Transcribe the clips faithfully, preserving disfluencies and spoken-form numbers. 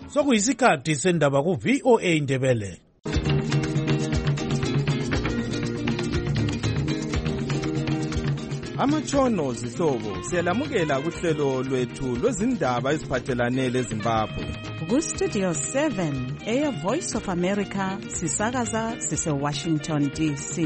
Sokuyisikhathi sendaba ku V O A Ndebele. Amatshono zihlobo siyalamukela kuhlelo lwethu lwezindaba eziphathelane leZimbabwe. Ku Studio seven, Air Voice of America, sisakaza sise Washington D C.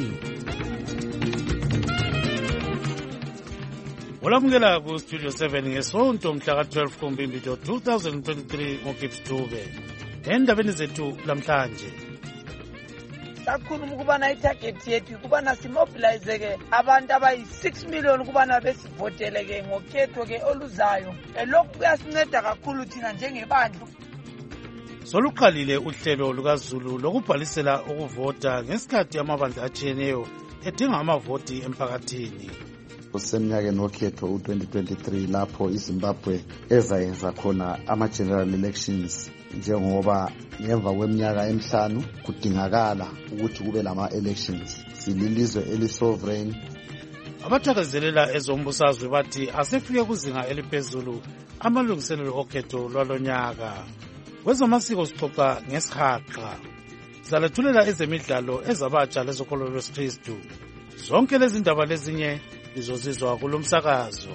Olamukela ku Studio seven ngesonto mhla ka twelve kuMbimbido two thousand twenty-three ngoGibbs Dube. Endabeni zethu lamhlanje. Sakhuluma ukubana itarget yethu ukubana simobilize ke abantu abayi six million ukubana besivotele ke ngokhetho ke oluzayo. Lokhu kuyasinceda kakhulu thina njengebandla. Soluqalile uhlelo lukaZulu lokubhalisela ukuvota ngesikhathi amabandla atshiyeneyo edinga amavoti emphakathini. Kusemnyakeni wokhetho u twenty twenty-three lapho iZimbabwe ezayenza khona ama-general elections njengoba ngemva kweminyaka emihlanu kudingakala ukuthi kube lama-elections. Sililizwe eli-sovereign. Abathakazelela ezombusazwe bathi asefike kuzinga eliphezulu amalungiselelo okhetho lwalonyaka. Kwezamasiko sixoxa ngesihaqa. Salethulela ezemidlalo ezabatsha lezokholo lwesikristu. Zonke lezi ndaba lezinye izozizwa kulomsakazo.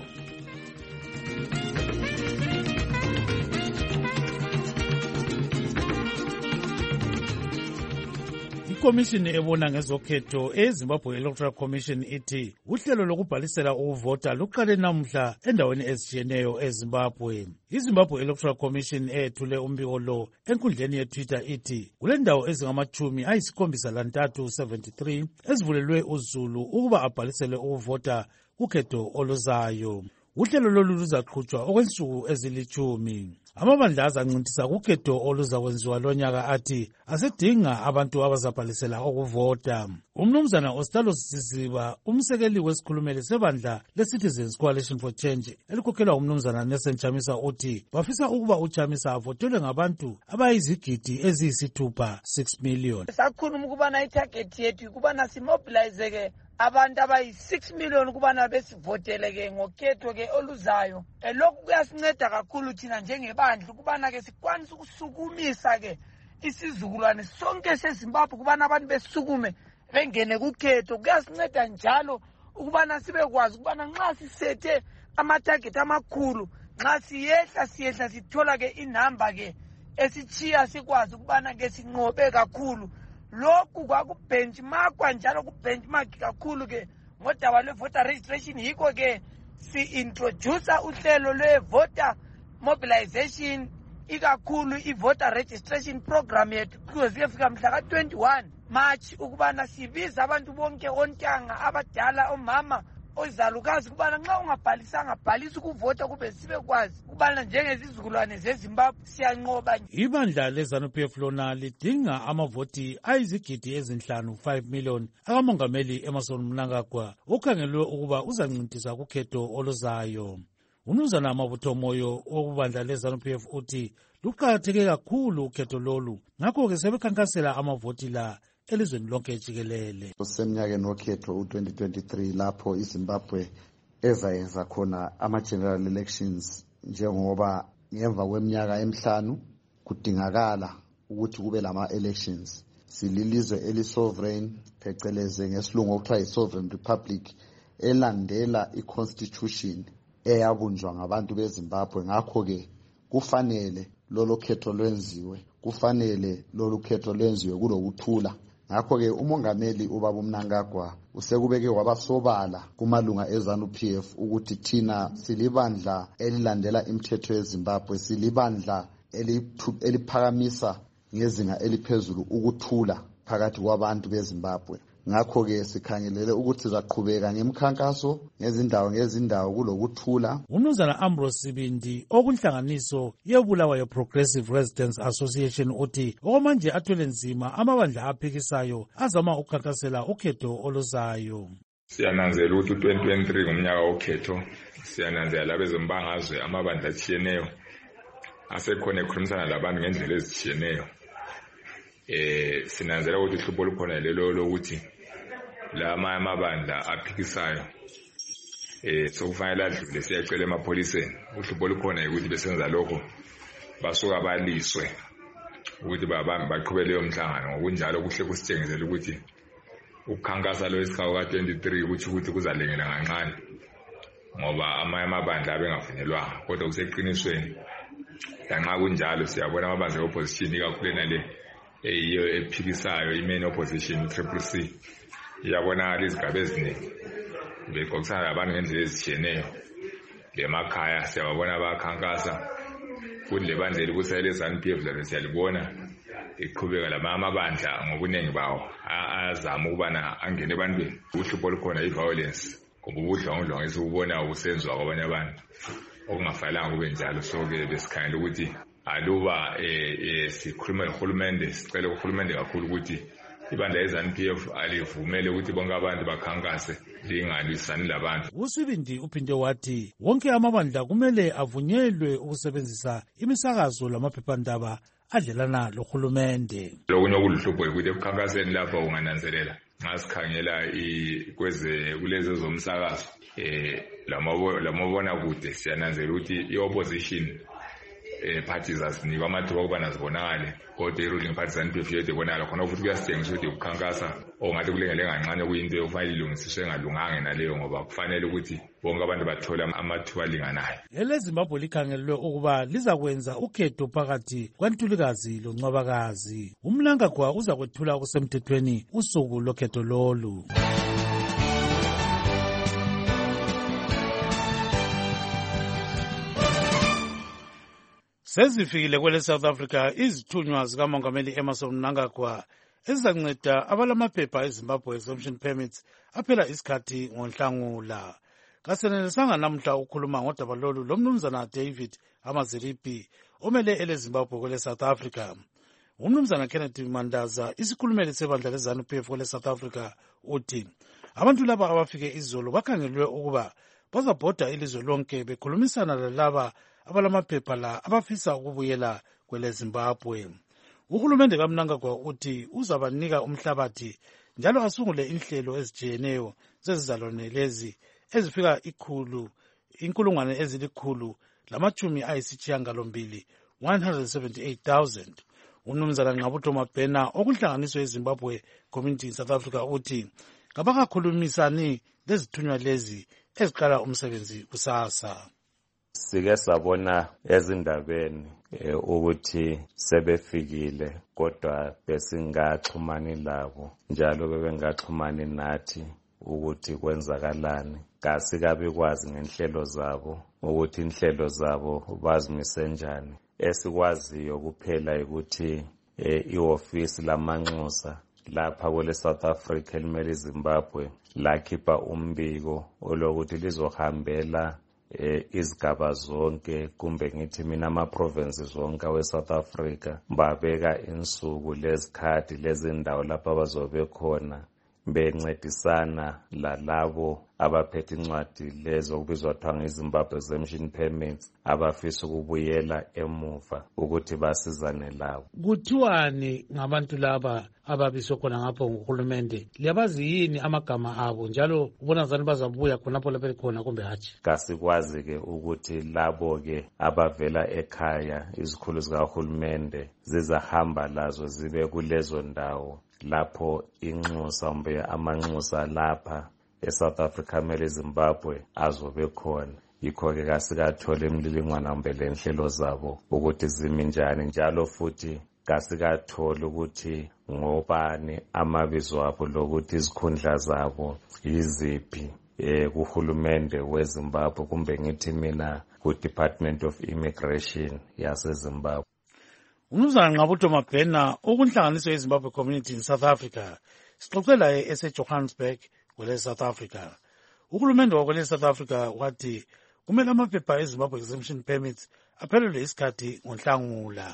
Ikomishini ebona ngezokhetho eZimbabwe Electoral Commission ithi uhlelo lokubhalisela ukuvota luqale namhla endaweni ezitshiyeneyo eZimbabwe. iZimbabwe Electoral Commission ethule umbiko lo enkundleni yeTwitter ithi kulendawo ezingamachumi ayisikhombisa lantathu seventy-three ezivulelwe uZulu ukuba abhalisele ukuvota kukhetho oluzayo. Uhlelo lolu luzaqhutshwa okwensuku ezilitshumi. Amabandla azancintisa kukhetho oluzakwenziwa lonyaka athi asedinga abantu abazabhalisela ukuvota. Umnumzana Ostalo Sisiba, umsekeli wesikhulumeli sebandla le-Citizens Coalition for Change elikhokhelwa umnumzana Nelson Chamisa uthi bafisa ukuba uChamisa avotelwe ngabantu abayizigidi eziyisithupha six million. Sakhuluma ukubana itarget yethu ukubana simobilize ke abantu abayi six million ukubana besivotele ke ngokhetho ke oluzayo. Lokhu kuyasinceda kakhulu thina njengebandla ukubana ke sikwanise ukusukumisa ke isizukulwane sonke seZimbabwe ukubana abantu besukume bengene kukhetho. Kuyasinceda njalo ukubana sibekwazi ukubana nxa sisethe ama-target amakhulu, nxa siyehla siyehla sithola ke inamba ke esichiya sikwazi ukubana ke sinqobe kakhulu. Lokhu kwakubenchmarkwa njalo kubenchmark kakhulu ke ngodaba lwe-voter registration. Yikho ke si-introduce uhlelo lwe-voter mobilization ikakhulu i-voter registration program yethu kuze kuyefika mhla ka twenty-one March ukubana sibiza abantu bonke ontanga abadala omama ozalukazi ukubana nxa ungabhalisanga bhalisa ukuvota kube sibekwazi ukubana njengezizukulwane zeZimbabwe siyanqoba. Ibandla leZANU P F lona lidinga amavoti ayizigidi ezinhlanu five million akamongameli Emmerson Mnangagwa ukhangelwe ukuba uzancintisa kukhetho oluzayo. Umnumzana Mabutho Moyo wokubandla leZANU P F uthi luqakatheke kakhulu ukhetho lolu ngakho ke sebekhankasela amavoti la elizweni lonke jikelele. Kusemnyakeni wokhetho u twenty twenty-three lapho iZimbabwe ezayenza khona ama-general elections njengoba ngemva kweminyaka emihlanu kudingakala ukuthi kube lama-elections. Sililizwe eli-sovereign pheceleze ngesilungu okuthiwa yi-sovereign republic elandela i-constitution eyabunjwa ngabantu beZimbabwe. Ngakho-ke kufanele lolu khetho lwenziwe, kufanele lolu khetho lwenziwe kulokuthula. Ngakho-ke umongameli ubaba Mnangagwa usekubeke wabasobala kumalunga eZANU P F ukuthi thina silibandla elilandela imithetho yeZimbabwe, silibandla eliphakamisa ngezinga eliphezulu ukuthula phakathi kwabantu beZimbabwe. Ngakho-ke sikhangelele ukuthi sizaqhubeka ngemikhankaso ngezindawo ngezindawo kulokuthula. Umnumzana Ambrose Sibindi okunhlanganiso yebulawayo Progressive Residents Association uthi okwamanje athwele nzima amabandla aphikisayo azama ukukhankasela ukhetho oluzayo. Siyananzela ukuthi u twenty twenty-three ngumnyaka wokhetho. Siyananzela labezombangazwe amabandla atshiyeneyo asekhona ekhulumisana labantu ngendlela ezitshiyeneyo. Eh sinanzela ukuthi uhlupho lukhona lelo lokuthi lama amabandla aphikisayo eh sokufanele adlule siyacela emapholiseni. Uhlupho lukhona ukuthi besenza lokho basuka baliswe ukuthi baqhubele leyo mhlangano. Ngokunjalo kuhle kusitshengizela ukuthi ukukhankasa lo isihawu ka twenty-three ukuthi ukuthi kuzalengela kancane ngoba amanye amabandla abengavunyelwanga, kodwa kuseqinisweni lanxa kunjalo siyabona amabandla e-opposition ikakhulu enale eyiyo ephikisayo i-main opposition i-Triple C iyabonakala izigaba eziningi beqoqisana labantu ngendlela ezitshiyeneyo lemakhaya. Siyababona bakhankasa kule bandlela kusele S-N P F labe siyalibona iqhubeka lamanye amabandla ngobuningi bawo azama ukubana angene ebantwini. Uhlupho olukhona i-violence ngoba ubudlwangudlwangu esibubona ubusenzwa kwabanye abantu okungafanelanga kube njalo. So-ke besikhangela ukuthi aluba sikhuluma nohulumende, sicele uhulumende kakhulu ukuthi ibandla le-S-N P F alivumele ukuthi bonke abantu bakhankase lingalwisani labantu. uSibindi uphinde wathi wonke amabandla kumele avunyelwe ukusebenzisa imisakazo lamaphephandaba adlelana lohulumende. Lokunye okuluhlupho yikuthi ekukhankaseni lapha ungananzelela nxa sikhangela kweze kulezi zomsakazo eh lamabona kude siyananzela ukuthi i-opposition eh parties asinikwa amathuba okubana zibonakale, kodwa i-ruling party S-N P F yedwa ibonakala khona futhi kuyasitshengisa ukuthi ukukhankasa ongathi kulengele kancane kuyinto yokufanele ilungisiswe engalunganga naleyo, ngoba kufanele ukuthi bonke abantu bathole amathuba alinganayo. eleZimbabwe likhangelelwe ukuba lizakwenza ukhetho phakathi kwaNtulikazi loNcwabakazi. uMnangagwa uza kwethula okusemthethweni usuku lokhetho lolu. Sezifikile kwele South Africa izithunywa zikamongameli Emmerson Mnangagwa ezizanceda abalamaphepha eZimbabwe exemption permits aphela isikhathi ngoNhlangula. Kasenelisanga namhla ukukhuluma ngodaba lolu lomnumzana David Amaziripi omele eleZimbabwe kwele South Africa. Umnumzana Kenneth Mandaza isikhulumeli sebandla leZANU P F kwele South Africa uthi abantu laba abafike izolo bakhangelwe ukuba bazabhoda ilizwe lonke bekhulumisana lalaba abalamaphepha la abafisa ukubuyela kwele Zimbabwe. Uhulumende kaMnangagwa uthi uzabanika umhlabathi njalo asungule inhlelo ezijiyeneyo zezizalwane lezi ezifika ikhulu inkulungwane ezilikhulu lamachumi ayisishiyagalombili one hundred seventy-eight thousand. Umnumzana Nqabutho Mabhena okuhlanganiswe eZimbabwe Community in South Africa uthi ngabakakhulumisani lezithunywa lezi eziqala umsebenzi kusasa. Sike sabona ezindabeni ukuthi sebefikile kodwa besingaxhumani labo njalo bebengaxhumani nathi ukuthi kwenzakalani. Kasikabi kwazi ngenhlelo zabo ukuthi inhlelo zabo bazimise njani. Esikwaziyo kuphela ukuthi iofisi lamanxusa lapha kwele South Africa elimele iZimbabwe lakhipha umbiko olokuthi lizohambela izigaba zonke kumbe ngithi mina ama-provinces zonke we-South Africa babeka insuku lezikhathi lezindawo lapho abazobe khona bencedisana lalabo abaphethe incwadi lezo okubizwa kuthiwa ngeZimbabwe exemption permits abafisa ukubuyela emuva ukuthi basizane labo. Kuthiwani ngabantu laba ababiswe khona ngapho nguhulumende? Liyabazi yini amagama abo njalo ubona zani bazabuya khonapho lapho khona kumbe hatshi? Kasikwazi ke ukuthi labo ke abavela ekhaya izikhulu zikahulumende zizahamba lazo zibe kulezo ndawo lapho inxusa mbe amanxusa lapha eSouth Africa mele Zimbabwe azobe khona. Yikho-ke kasikathole imlilingwana mbe lenhlelo zabo ukuthi zimi njani, njalo futhi kasikathole ukuthi ngobani amabizo abo lokuthi izikhundla zabo yiziphi eh kuhulumende weZimbabwe kumbe ngithi mina ku-Department of Immigration yaseZimbabwe. Umnumzana Nqabutho Mabhena okunhlanganiswe eZimbabwe Community in South Africa sixoxela eseJohannesburg kwele South Africa. Uhulumende wakwele South Africa wathi kumele amaphepha eZimbabwe exemption permits aphelelwe isikhathi ngoNhlangula.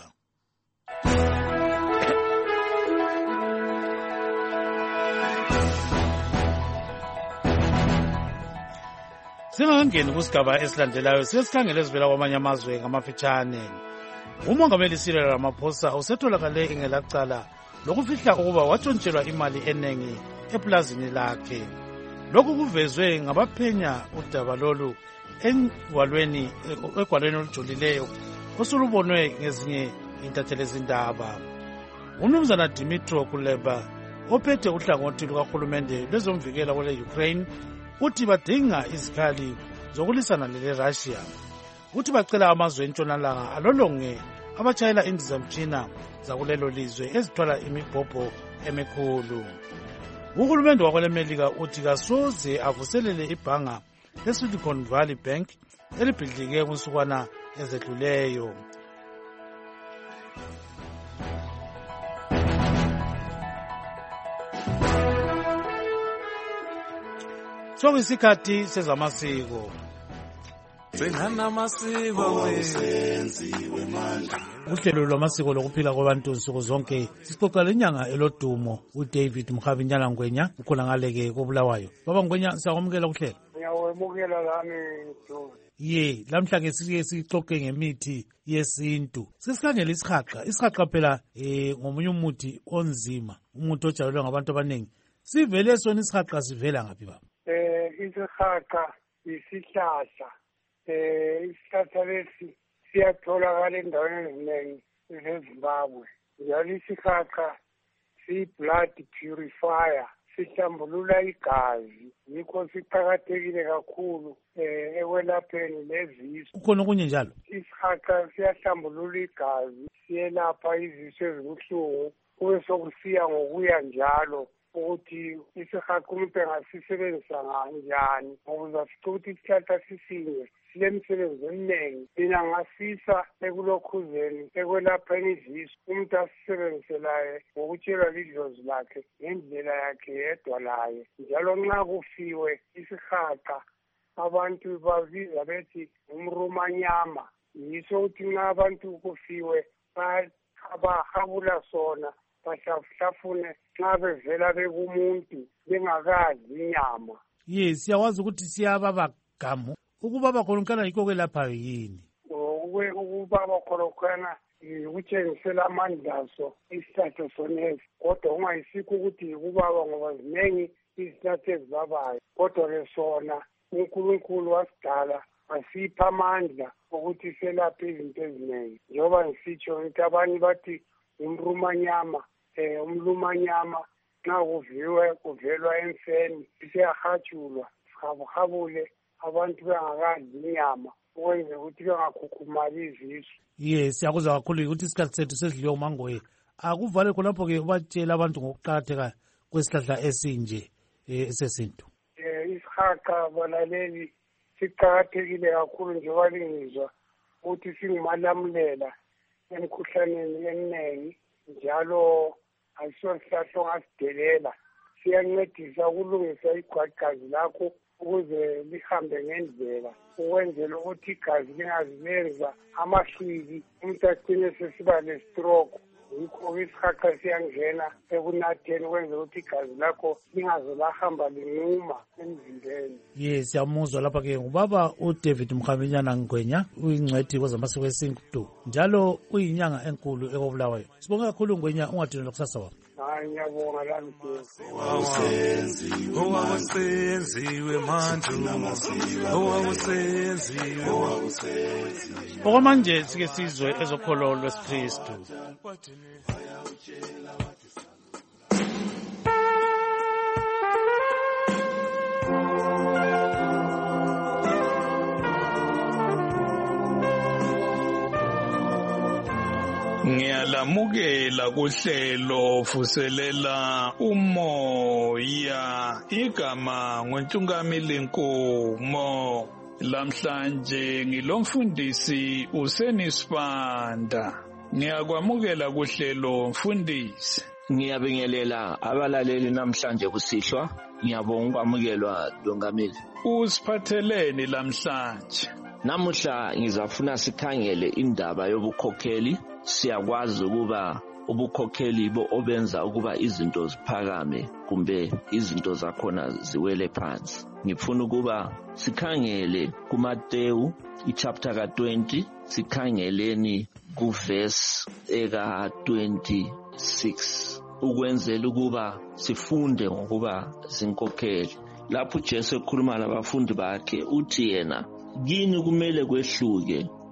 Singangeni kusigaba esilandelayo sesikhangele ezivela kwamanye amazwe ngamafitshane. Umongameli Cyril Ramaphosa usetholakale engelacala lokufihla ukuba watshontshelwa imali enengi eplazini lakhe. Lokhu kuvezwe ngabaphenya udaba lolu engwalweni egwalweni olujulileyo osulubonwe ngezinye intatheli ezindaba. Umnumzana Dimitro Kuleba ophethe uhlangothi lukahulumende lwezomvikela kwele Ukraine uthi badinga izikhali zokulisana lele Russia. Uthi bacela amazwe entshonalanga alolonge abatshayela indizamtshina zakulelo lizwe ezithwala imibhobho emikhulu. Uhulumende wakwele Melika uthi kasoze avuselele ibhanga leSilicon Valley Bank elibhidlike kunsukwana ezedluleyo. Sokuyisikhathi sezamasiko. Uhlelo lwamasiko lokuphila kwabantu nsuku zonke sixoxa lenyanga elodumo uDavid Mkhavinyana Ngwenya ukhona ngaleke koBulawayo. Baba Ngwenya siyakwamukela kuhlelo. Ngiyawemukela lami nto. Ye, lamhla ke sike sixoxe ngemithi yesintu. Sesikhangela isihaqa. Isihaqa phela eh ngomunye umuthi onzima, umuthi ojayelwe ngabantu abaningi. Sivele sona isihaqa sivela ngaphi baba? Eh isihaqa isihlahla. Eh isihlahla lesi siyatholakala endaweni eziningi eZimbabwe. Njalo isihaqa si-blood purifier, sihlambulula igazi, yikho siqakathekile kakhulu eh ekwelapheni lezisu. Ukhona okunye njalo? Isihaqa siyahlambulula igazi, siyelapha izisu ezibuhlungu, kube sokusiya ngokuya njalo ukuthi isihaqa umuntu engasisebenzisa kanjani ukuze sicuthi isihlahla sisinye silemisebenzi eminingi. Mina ngasisa ekulokhuzeni ekwelapheni izisu, umuntu asisebenziselaye ngokutshelwa lidlozi lakhe ngendlela yakhe yedwa laye. Njalo nxa kufiwe isihaqa abantu babiza bethi umrumanyama, yiso ukuthi nxa abantu kufiwe bahabula sona bahlafune nxa bevela bekumuntu bengakadli inyama. Yes, siyakwazi ukuthi siyababa gamu. Ukubaba khona yikho kwelaphayo yini? Ukubaba khona ukutshengisela amandlaso isihlahla sonesi, kodwa ungayisikho ukuthi yikubaba ngoba ziningi izihlahla ezibabayo. Kodwa-ke sona uNkulunkulu wasidala asipha amandla ukuthi selaphe izinto eziningi. Njengoba ngisitsho ukuthi abanye bathi umrumanyama, eh umlumanyama nxa kuviwe kuvelwa emfeni siyahatshulwa sihabuhabule abantu bengakadli inyama ukwenza ukuthi bengakhukhumali izisu. Yes, siyakuzwa kakhulu ukuthi isikhathi sethu sedliwe umangoye. Akuvale khonapho-ke ubatshela abantu ngokuqakatheka kwesihlahla esinje esesintu. Eh isihaqa balaleli siqakathekile kakhulu njengoba lingizwa ukuthi singumalamulela emkhuhlaneni eminingi, njalo ayisiso sihlahla ongasidelela. Siyancedisa ukulungisa igagazi lakho ukuze lihambe ngendlela, ukwenzela ukuthi igazi lingazilenza amahlwili umuntu agcine sesiba le-stroke. Yikho isihaqa siyangena ekunatheni ukwenzela ukuthi igazi lakho lingaze lahamba linquma emzimbeni. Yes, siyamuzwa lapha-ke ngubaba uDavid Mkhavinyana Ngwenya, uyingcwethi kwezamasiko esintu njalo uyinyanga enkulu ekoBulawayo. Sibonge kakhulu Ngwenya, ungadinelwa kusasa wabo. Hayi, ngiyabonga lami owawusenziwe manje owawusenziwe okwamanje sike sizwe ezokholo lwesiKristu. Ngiyalamukela kuhlelo vuselela umoya, igama ngoNtungamili Nkomo. Lamhlanje ngilomfundisi uSenisibanda. Ngiyakwamukela kuhlelo mfundisi. Ngiyabingelela abalaleli namhlanje kusihlwa. Ngiyabonga ukwamukelwa Ntungamili. Usiphatheleni lamhlanje? Namuhla ngizafuna sikhangele indaba yobukhokheli. Siyakwazi ukuba ubukhokheli bo obenza ukuba izinto ziphakame kumbe izinto zakhona ziwele phansi. Ngifuna ukuba sikhangele kuMateyu ichapter ka twenty, sikhangeleni kuverse eka twenty-six ukwenzela ukuba sifunde ngokuba zinkokheli. Lapho uJesu ekhuluma labafundi bakhe uthi yena, kini kumele kwehluke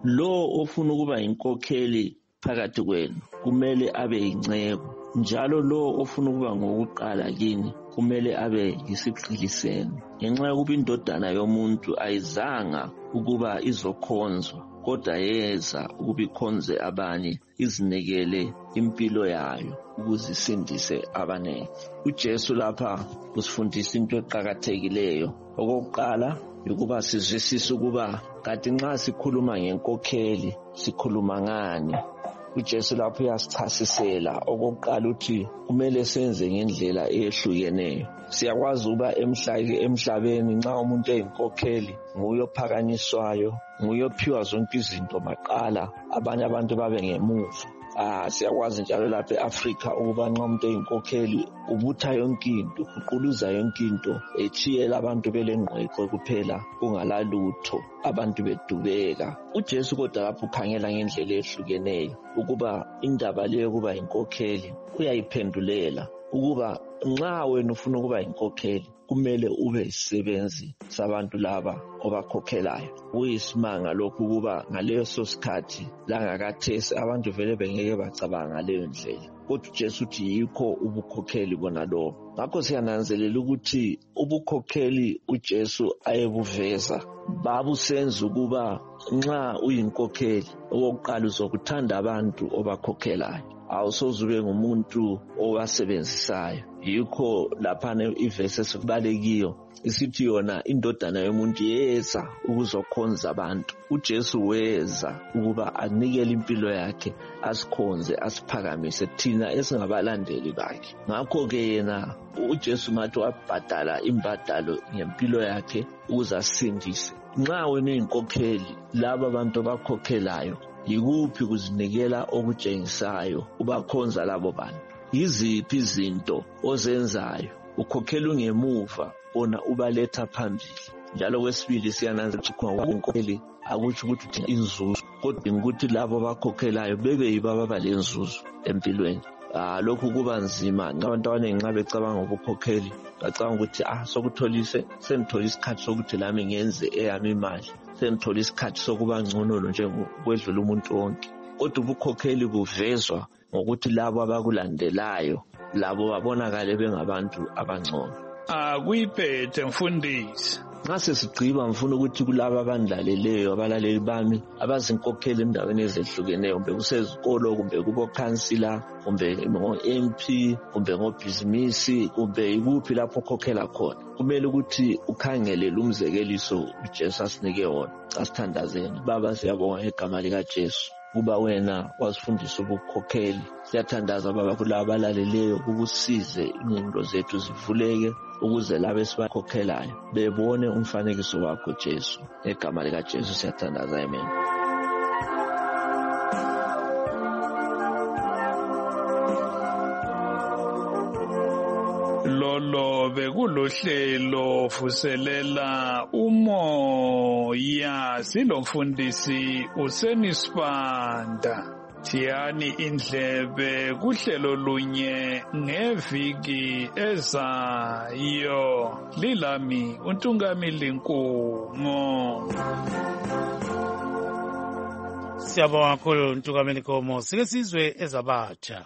lo ofuna ukuba inkokheli phakathi kwenu kumele abe yinceko, njalo lo ofuna ukuba ngokuqala kini kumele abe yisigqili senu. Ngenxa yokuba indodana yomuntu ayizanga ukuba izokhonzwa, kodwa yeza ukuba ikhonze abanye, izinikele impilo yayo ukuze isindise abaningi. uJesu lapha usifundisa into eqhakathekileyo. Okokuqala ukuba sizwisise ukuba kanti nxa sikhuluma ngenkokheli sikhuluma ngani. uJesu lapho uyasichasisela. Okokuqala uthi kumele senze ngendlela ehlukeneyo. Siyakwazi ukuba emhlabeni nxa umuntu eyinkokheli nguye ophakanyiswayo, nguye ophiwa zonke izinto maqala, abanye abantu babe ngemuva. Ah siyakwazi njalo lapha eAfrika ukuba nxa umuntu eyinkokheli ubutha yonke into, uquluza yonke into, echiyela abantu belengqweko kuphela kungalalutho, abantu bedubeka. uJesu kodwa lapho ukhangela ngendlela ehlukeneyo ukuba indaba leyo kuba inkokheli uyayiphendulela ukuba nxa wena ufuna ukuba inkokheli kumele ube isisebenzi sabantu laba obakhokhelayo. Kuyisimanga lokhu ukuba ngaleso sikhathi langakathesi abantu vele bengeke bacabanga leyo ndlela, kodwa uJesu uthi yikho ubukhokheli bona lobo. Ngakho siyananzelela ukuthi ubukhokheli uJesu ayebuveza babusenza ukuba nxa uyinkokheli okokuqala uzokuthanda abantu obakhokhelayo, awusoze ube ngumuntu owasebenzisayo. Yikho laphana ivesi esibalekiyo isithi yona indodana yomuntu yeza ukuzokhonza abantu. uJesu weza ukuba anikele impilo yakhe, asikhonze, asiphakamise thina esingabalandeli bakhe. Ngakho-ke yena uJesu ngathi wabhadala imbadalo ngempilo yakhe ukuze asindise. Nxa wena uyinkokheli, laba abantu abakhokhelayo yikuphi kuzinikela okutshengisayo ubakhonza labo bantu? Yiziphi izinto ozenzayo ukhokhela ungemuva bona ubaletha phambili? Njalo kwesibili siyananzelela ukuthi inkokheli akutsho ukuthi udinga inzuzo, kodwa ukuthi labo abakhokhelayo bebe yibo ababa lenzuzo empilweni. Ah lokhu kuba nzima. Abantu abaningi nxa becabanga ngokukhokheli bacabanga ukuthi ah sokutholise sengithola isikhathi sokuthi lami ngenze eyami imali, sengithola isikhathi sokuba ngcono njengokwedlula umuntu wonke. Kodwa ubukhokheli buvezwa ngokuthi labo abakulandelayo labo babonakale bengabantu abangcono. Akuyiphethe mfundisi. Nxa sesigciba ngifuna ukuthi kulabo abandlaleleyo, abalaleli bami abazinkokheli endaweni ezehlukeneyo, kumbe kusezikolo, kumbe kubo councilor, kumbe ngo-M P, kumbe ngobhizinisi, kumbe ikuphi lapho ukhokhela khona, kumele ukuthi ukhangele lumzekeliso uJesu asinike wona. Asithandazeni. Baba siyabonga igama likaJesu kuba wena wasifundisa ubukhokheli. Siyathandaza baba kulabo abalaleleyo ukusize ingqondo zethu zivuleke ukuze labo esibakhokhelayo bebone umfanekiso wakho Jesu. Egama likaJesu siyathandaza, amen. Lolo bekulohlelo vuselela umoya, silomfundisi uSenisibanda. Thiyani indlebe kuhlelo lunye ngeviki ezayo. Lilami uNtungamili Nkomo. Siyabonga kakhulu uNtungamili Nkomo. Sike sizwe ezabatsha.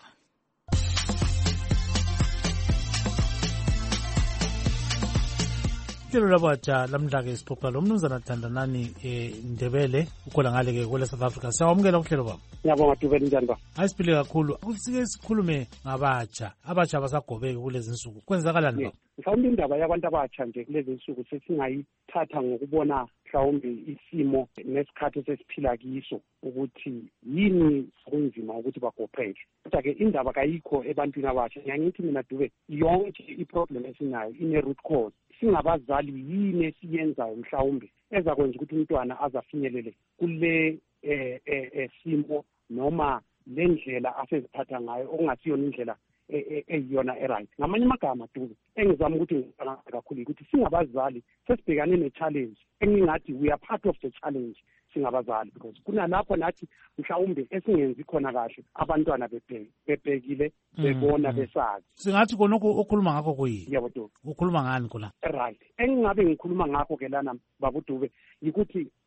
Ihlelo labatsha lamhla-ke sixoxa lo mnumzana Thandanani eh, Ndebele ukhona ngale-ke kwele South Africa. Siyawamukela kuhlelo baba. Ngiyabonga Dubeni, njani ba? Ayisiphile kakhulu. Sike sikhulume ngabatsha. Abatsha basagobeki kulezi nsuku. Kwenzakalani baba? Mhlawumbe indaba yabantu abatsha nje kulezi nsuku sesingayithatha ngokubona mhlawumbe isimo nesikhathi sesiphila kiso ukuthi yini kunzima ukuthi bagopeke. Kodwa-ke indaba kayikho ebantwini abatsha. Ngiyangithi mina Dube, yonke iproblem esinayo ine-root cause. Singabazali yini esiyenzayo mhlawumbe ezakwenza ukuthi umntwana azafinyelele kule eh eh simo noma le ndlela aseziphatha ngayo okungasiyona indlela eyiyona eright. Ngamanye amagama Dube, engizama ukuthi ngicabanga kakhulu ukuthi singabazali sesibhekane ne-challenge engingathi we are part of the challenge singabazali, because kunalapho nathi mhlawumbe esingenzi khona kahle abantwana bebhekile bebona besazi. Singathi konke okhuluma ngakho kuyini? Yebo Dube. Ukhuluma ngani kula? Right. Engingabe ngikhuluma ngakho ke lana baba Dube yikuthi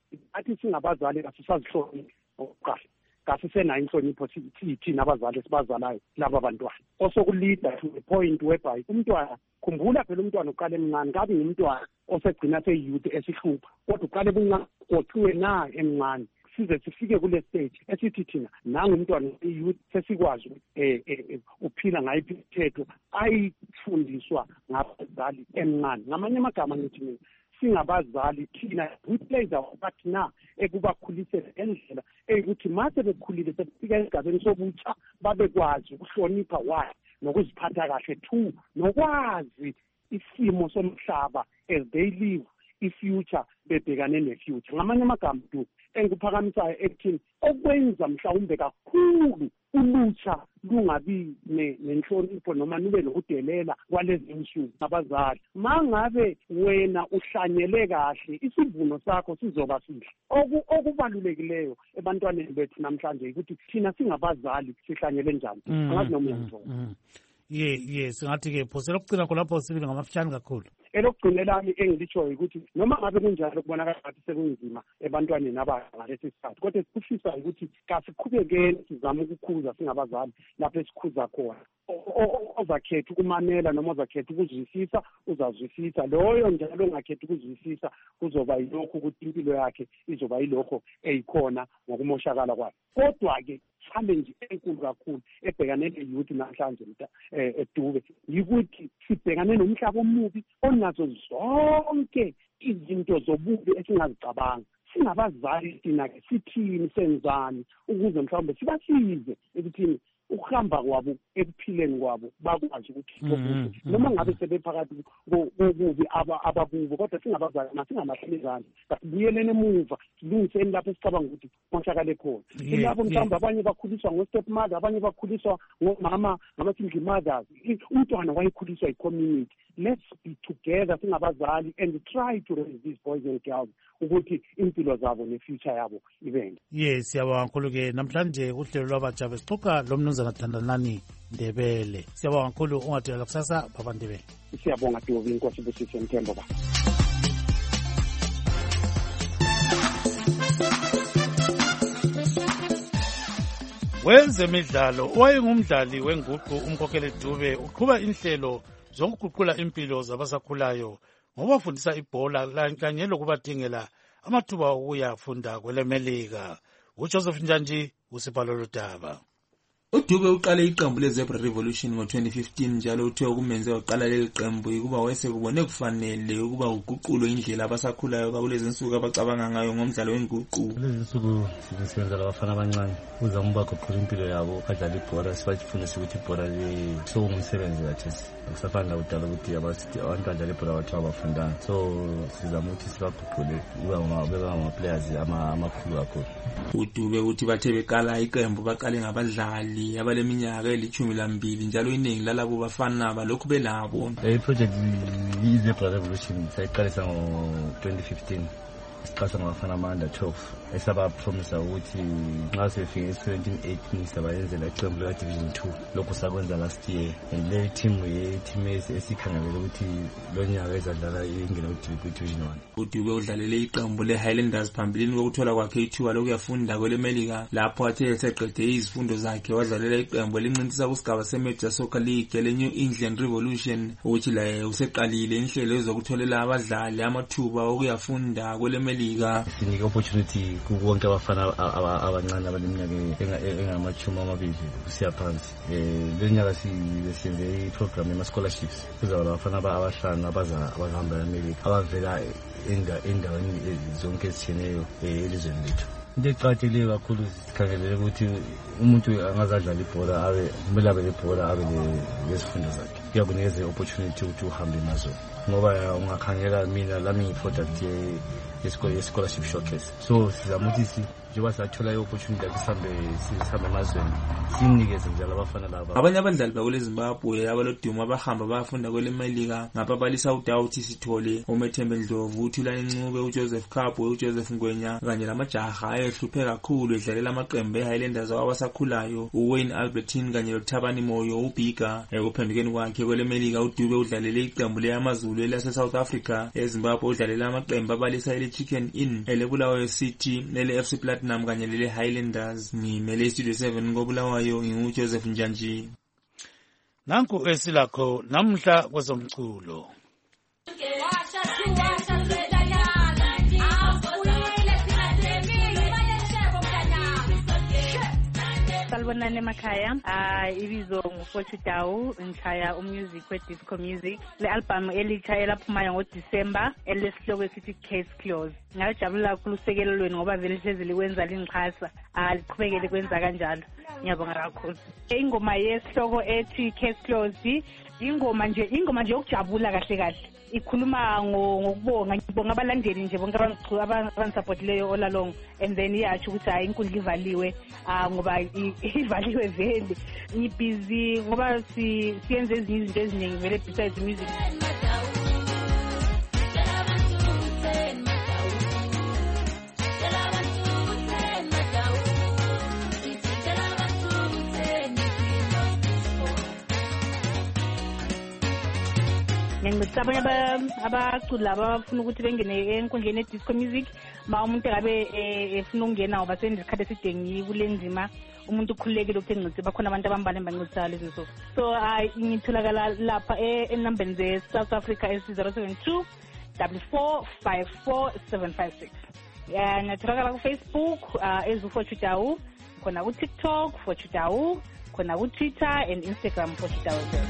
athi singabazali kasisazihloniphi okuqala kasisenayo inhlonipho thina abazali esibazalayo laba bantwana osokulida to the point whereby umntwana khumbula phela umntwana uqala emncane kabi ngumntwana osegcina seyouth esihlupha kodwa uqale bunqothiwe na emncane size sifike kule stage esithi thina nangumntwana youth sesikwazi eh uphila ngayiphi imithetho ayifundiswa ngabazali emncane ngamanye amagama ngithi mina singabazali thina we play our part na ekubakhulisela endlela eyukuthi mase bekhulile sebefika esigabeni sobutsha babekwazi ukuhlonipha wayo nokuziphatha kahle two nokwazi isimo somhlaba as they live ifuture bebhekane nefuture ngamanye amagama tu engikuphakamisayo ekuthini okwenza mhlawumbe kakhulu ulutsha lungabi nenhlonipho noma nube nokudelela kwalezi insuku abazali mangabe wena uhlanyele kahle isivuno sakho sizoba sihle okubalulekileyo ebantwaneni bethu namhlanje ukuthi thina singabazali sihlanyele njani angazi noma uyangizwa ye ye singathi ke phosela ukucina khonapho sibili ngamafishane kakhulu elokugcina lami engilitshoyo ukuthi noma ngabe kunjalo kubonakala ukuthi sekunzima ebantwaneni abangalesi sikhathi kodwa sifisa ukuthi kasiqhubekeni sizame ukukhuza singabazali lapho esikhuza khona ozakhetha ukumamela noma ozakhetha ukuzwisisa uzazwisisa loyo njalo ongakhetha ukuzwisisa kuzoba yilokho ukuthi impilo yakhe izoba yilokho eyikhona ngokumoshakala kwayo kodwa-ke challenge enkulu kakhulu ebhekane ne-youth namhlanje eDube yikuthi sibhekane nomhlaba omubi onazo zonke izinto zobubi esingazicabanga singabazali thina-ke sithini senzani ukuze mhlawumbe sibasize ekuthini ukuhamba kwabo ekuphileni kwabo bakwazi ukuthi noma ngabe sebephakathi kokubi abakubo kodwa singabazali masingamahlelezani kasibuyeleni emuva silungiseni lapho esicabanga ukuthi konshakale khona ilapho mhlawumbe abanye bakhuliswa ngo-step mother abanye bakhuliswa ngomama ngama-single mothers umntwana wayekhuliswa yi-community let's be together singabazali and try to raise these boys and girls ukuthi impilo zabo nefuture yabo ibende yes siyabonga kakhulu-ke namhlanje uhlelo lwabatsha besixoxa lo mnumzana Thandanani Ndebele siyabonga kakhulu ungathelela kusasa baba Ndebele siyabonga Dovi inkosi busise Mthembu baba wezemidlalo owayengumdlali wenguqu umkhokheli Dube uqhuba inhlelo zokuguqula impilo zabasakhulayo ngobafundisa ibhola kanye lokubadingela amathuba okuyafunda kwelemelika uJoseph Njanji usibhalo lodaba uDube uqale iqembu leZebra Revolution ngo twenty fifteen njalo uthe ukumenze waqala leli qembu ukuba wayesekubone kufanele ukuba uguqulwe indlela abasakhulayo kulezi insuku abacabanga ngayo ngomdlalo wenguqu lezi insuku sisebenza labafana abancane uza ngoba guqula impilo yabo badlala ibhola sibafundisa ukuthi ibhola lisebenzi kathesi akusafana kudala ukuthi abantu badlala ibhola bathiwa abafundanga so sizama ukuthi sibaguqule ukuba ngama-players amakhulu kakhulu uDube uthi bathe beqala iqembu baqale ngabadlali abaleminyaka elithumi lambili njalo iningi lalabo bafana balokhu belabo iproject iZebra Revolution sayiqalisa ngo twenty fifteen siqasa ngabafana ama-under twelve esabapromisa ukuthi nxa sefike e-seventeen eighteen sabayenzela iqembu lika-division two lokhu sakwenza last year and le team ye-team esikhangelele ukuthi lo nyaka ezadlala ingene ku-division one uDube udlalele iqembu le-Highlanders phambilini kokuthola kwakhe ithuba lokuyafunda kwelemelika lapho athe eseqede izifundo zakhe wadlalela iqembu elincintisa kusigaba se-Major Soccer League le-New England Revolution ukuthi laye useqalile inhlelo ezokutholela abadlali amathuba okuyafunda kwelemelika sinika opportunity kuwonke abafana abancane abaneminyaka engamachumi amabili kusiya phansi le nyaka siyenze iprogram yama-scholarships kuzaba labafana abahlanu abazahamba emelika abavela endaweni zonke ezitshiyeneyo elizweni lethu into eqakathekileyo kakhulu sikhangelele ukuthi umuntu angazadlala ibhola abe kumele abe lebhola abe lezifundo zakhe kuyakunikeza i-opportunity ukuthi uhambe nazo ngoba ungakhangela mina lami ngi-product ye-scholarship showcase so sizama ukuthi njengoba sathola i-opportunity yakhe sihambe sihambe emazweni sinikeze njalo abafana laba. Abanye abadlali bakule Zimbabwe abaloduma abahamba bayafunda kwele Melika ngapha balisa uDawuthi Sithole, uMethembe Ndlovu, uThulani Ncube, uJoseph Kabwe, uJoseph Ngwenya kanye lamajaha ayehluphe kakhulu edlalela amaqembu eHighlanders awasakhulayo, uWayne Albertine kanye loThabani Moyo, uBiga. Ekuphendukeni kwakhe kwele Melika uDube udlalele iqembu leAmaZulu elase South Africa. eZimbabwe udlalela amaqembu abalisa ele Chicken Inn, ele Bulawayo City, ele F C Platinum kanye lele Highlanders. Ngimele Studio seven ngobulawayo nginguJoseph Njanji. Nanku esilakho namhla kwezomculo. Salbonane Makaya, ah ibizo nguFortune ngichaya umusic we-disco music. Le album elitsha elaphuma ngoDecember elesihloko esithi Case Closed. Ngajabula kakhulu usekelo lweni ngoba vele hlezi likwenza lingixhasa. Ah liqhubekele kwenza kanjalo. Ngiyabonga kakhulu. Ingoma yesihloko ethi Case Closed ingoma nje ingoma nje yokujabula kahle kahle. Ikhuluma ngokubonga ngibonga abalandeli nje bonke abangisupportileyo all along, and then iyasho ukuthi hayi inkundla ivaliwe ngoba ivaliwe vele ngibusy ngoba siyenze ezinye izinto eziningi vele besides music. Ngicabanga abacula abafuna ukuthi bengene enkundleni ye-disco music, ma umuntu engabe efuna ukungena ngoba senesikhathi eside ngikule nzima, umuntu ukhululekile ukuthi engincitse bakhona abantu abambane bangincitsa lezi so so ngitholakala lapha enambeni ze-South Africa esi zero seven two four four five four seven five six. Ngitholakala ku-Facebook ezuFortune, khona ku-TikTok Fortune, khona ku-Twitter and Instagram Fortune.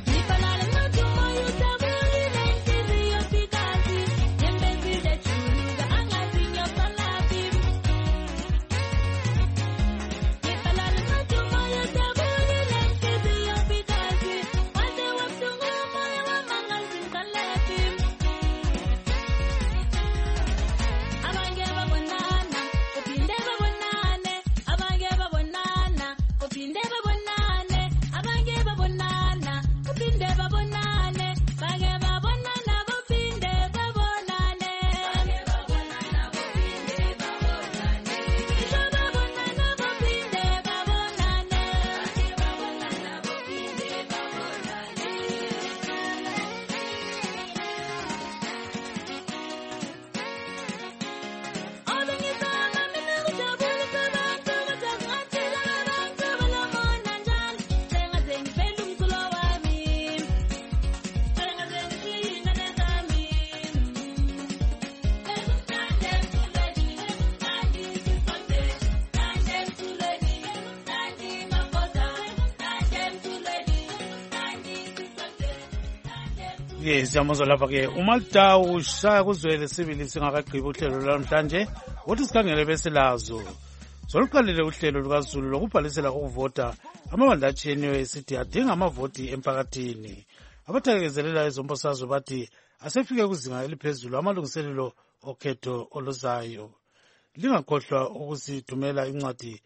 Yes, siyamuzwa lapha ke uMaltawu ushaya kuzwele sibili singakagqibi uhlelo lwamhlanje. Uthi sikhangele bese lazo soluqalile uhlelo lukaZulu lokubhalisela ukuvota amabandla atshiyeneyo esithi adinga amavoti emphakathini. Abathekezelela ezombosazwe bathi asefike kuzinga eliphezulu amalungiselelo okhetho oluzayo. Lingakhohlwa ukusithumela incwadi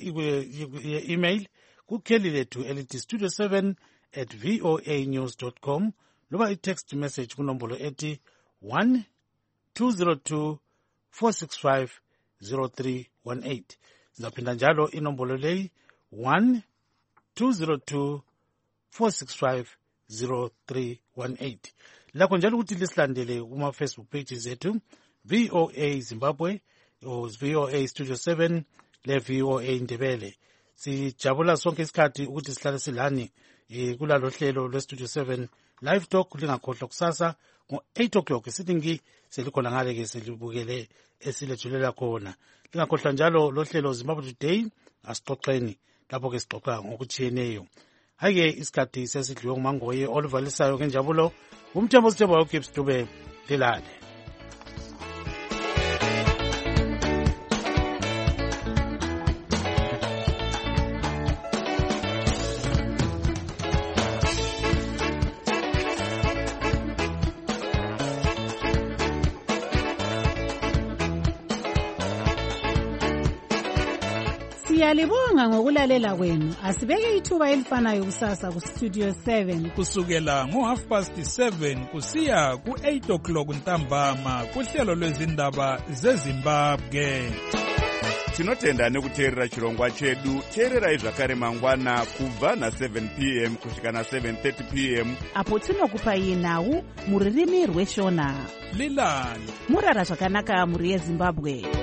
le-email kukheli lethu elithi studio seven at voa news dot com loba i-text message kunombolo ethi one two zero two four six five zero three one eight. Sizaphinda njalo inombolo leyi one two zero two four six five zero three one eight. Lakho njalo ukuthi lisilandele kuma Facebook pages ethu V O A Zimbabwe or V O A Studio seven le V O A Ndebele. Sijabula sonke isikhathi ukuthi sihlale silani kulalo hlelo lwe Studio seven Live Talk. Lingakhohlwa kusasa ngo eight o'clock sitingi selikhona ngale ke selibukele esilethulela khona. Lingakhohlwa njalo lo hlelo Zimbabwe Today asixoxeni lapho ke sixoxa ngokutshiyeneyo. Hayike isikhathi sesidliwe ngumangoye oluvalisayo ngenjabulo umthembo sithemba uGibbs Dube lelale. Siyalibonga ngokulalela kwenu. Asibeke ithuba elifanayo kusasa ku Studio seven. Kusukela ngo half past seven kusiya ku eight o'clock ntambama kuhlelo lwezindaba zeZimbabwe. Tinotenda nekuteerera chirongwa chedu. Teererai zvakare mangwana kubva na seven p m kusvika na seven thirty p m apo tinokupai nhau muririmi rweshona. Lilani murara zvakanaka muri yeZimbabwe.